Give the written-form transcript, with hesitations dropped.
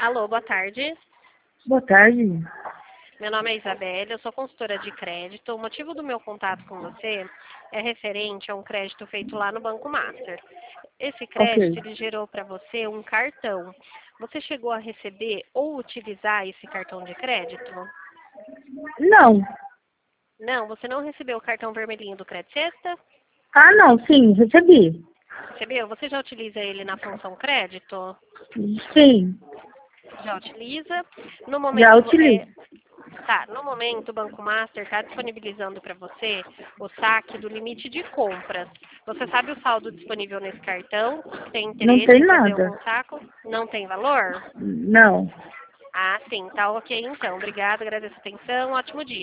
Alô, boa tarde. Boa tarde. Meu nome é Isabelle, eu sou consultora de crédito. O motivo do meu contato com você é referente a um crédito feito lá no Banco Master. Esse Ok. crédito ele gerou para você um cartão. Você chegou a receber ou utilizar esse cartão de crédito? Não. Não, você não recebeu o cartão vermelhinho do Crédito Sexta? Ah, não, sim, recebi. Recebeu? Você já utiliza ele na função crédito? Sim, Já utiliza. No já momento, utilizo. no momento, o Banco Master está disponibilizando para você o saque do limite de compras. Você sabe o saldo disponível nesse cartão? Tem Não interesse tem em fazer nada. algum saco? Não tem valor? Não. Ah, sim, tá ok então. Obrigada, agradeço a atenção, ótimo dia.